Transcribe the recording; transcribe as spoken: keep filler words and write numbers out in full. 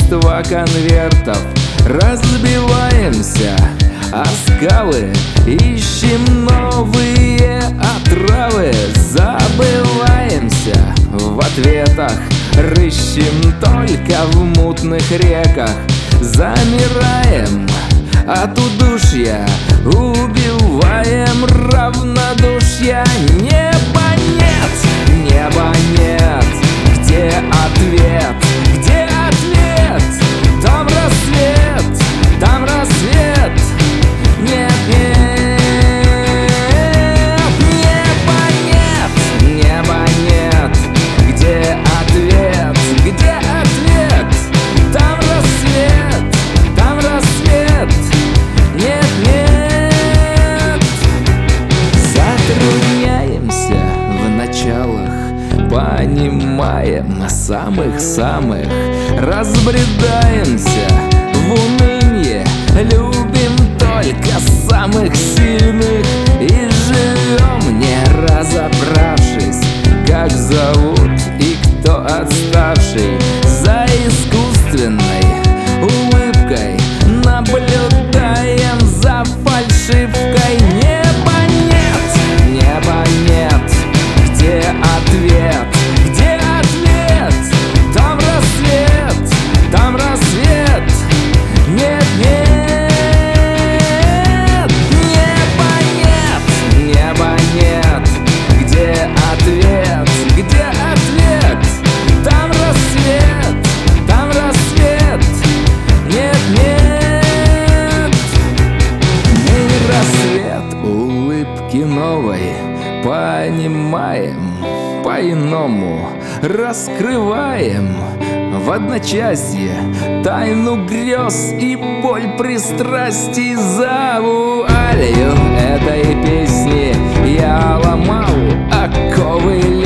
множество конвертов. Разбиваемся о скалы, ищем новые отравы. Забываемся в ответах, рыщем только в мутных реках. Замираем от удушья, убиваем равнодушья. Неба нет, неба нет, где ответ, где ответ? Там рассвет, там рассвет. Нет, нет, неба нет, неба нет, где ответ, где ответ? Там рассвет, там рассвет. Нет, нет. Затрудняемся в началах, понимаем самых-самых. Разбредаемся в унынье, любим только самых сильных. И живем, не разобравшись, как зовут и кто отставший. За искусственной улыбкой наблюдаем за фальшивкой. Неба нет, неба нет, где ответ, где ответ? Там рассвет, там рассвет. Нет, нет, неба нет, неба нет, где ответ, где ответ? Там рассвет, там рассвет. Нет, нет. Мы рассвет улыбки новой понимаем по-иному, раскрываем в одночасье тайну грез и боль пристрастий. За вуалью этой песни я ломал оковы